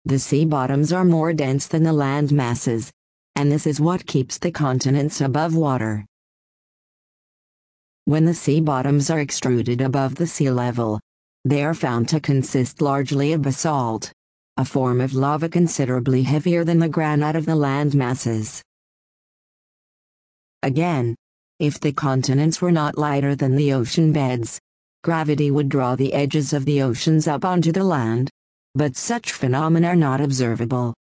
The sea bottoms are more dense than the land masses, and this is what keeps the continents above water. When the sea bottoms are extruded above the sea level, they are found to consist largely of basalt, a form of lava considerably heavier than the granite of the land masses. Again, if the continents were not lighter than the ocean beds, gravity would draw the edges of the oceans up onto the land, but such phenomena are not observable.